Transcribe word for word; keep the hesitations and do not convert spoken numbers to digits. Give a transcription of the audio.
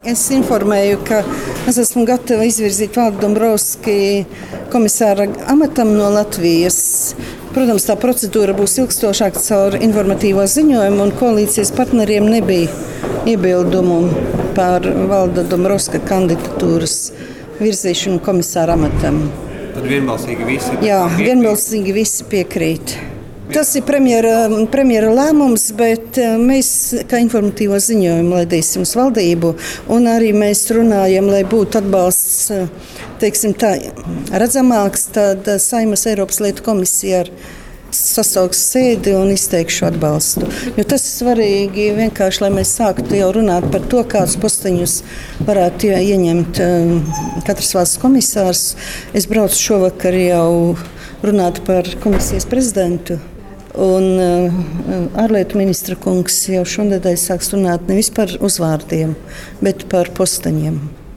Es informēju, ka es esmu gatava izvirzīt Valdi Dombrovski komisāra amatam no Latvijas. Protams, tā procedūra būs ilgstošāka caur informatīvo ziņojumu, un koalīcijas partneriem nebija iebildumu par Valda Dombrovska kandidatūras virzīšanu komisāra amatam. Tad vienbalsīgi visi? Jā, vienbalsīgi visi piekrīt. Tas ir premjera, premjera lēmums, bet mēs kā informatīvo ziņojumu laidīsim uz valdību, un arī mēs runājam, lai būtu atbalsts, teiksim tā, redzamāks, tad Saeimas Eiropas lietu komisija ar sasauks sēdi un izteikšu atbalstu. Jo tas ir svarīgi vienkārši, lai mēs sāktu jau runāt par to, kādus posteņus varētu ieņemt katrs valsts komisārs. Es braucu šovakar jau runāt par komisijas prezidentu. Un uh, ārlietu ministra kungs jau šonedēļ sāks runāt nevis par uzvārdiem, bet par posteņiem.